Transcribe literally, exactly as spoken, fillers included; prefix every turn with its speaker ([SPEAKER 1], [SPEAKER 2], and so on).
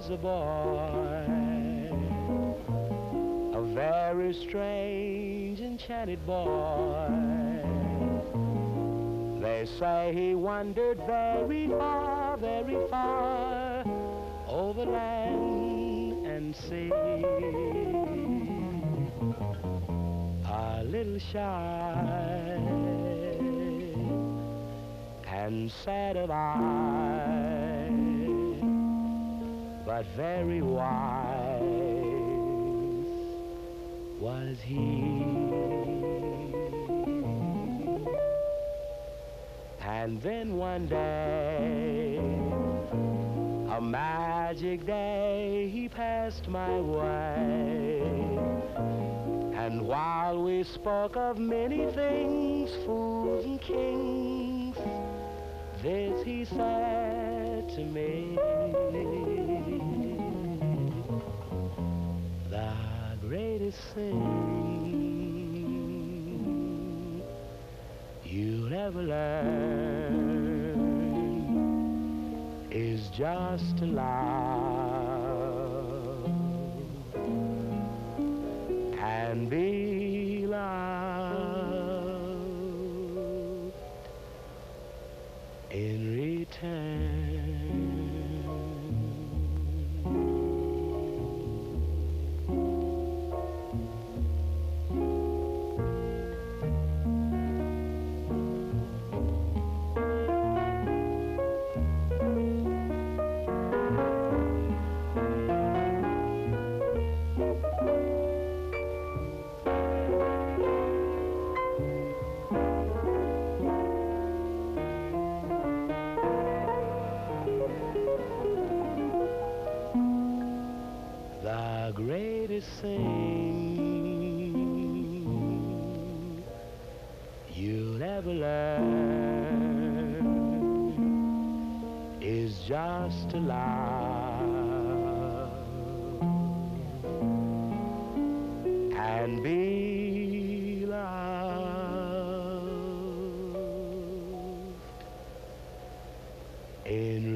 [SPEAKER 1] was a boy, a very strange, enchanted boy. They say he wandered very far, very far, over land and sea. A little shy and sad of eye, but very wise was he. And then one day, a magic day, he passed my way. And while we spoke of many things, fools and kings, this he said to me: the greatest thing you'll ever learn is just to love and be loved in return. The greatest thing you'll ever learn is just to love and be loved in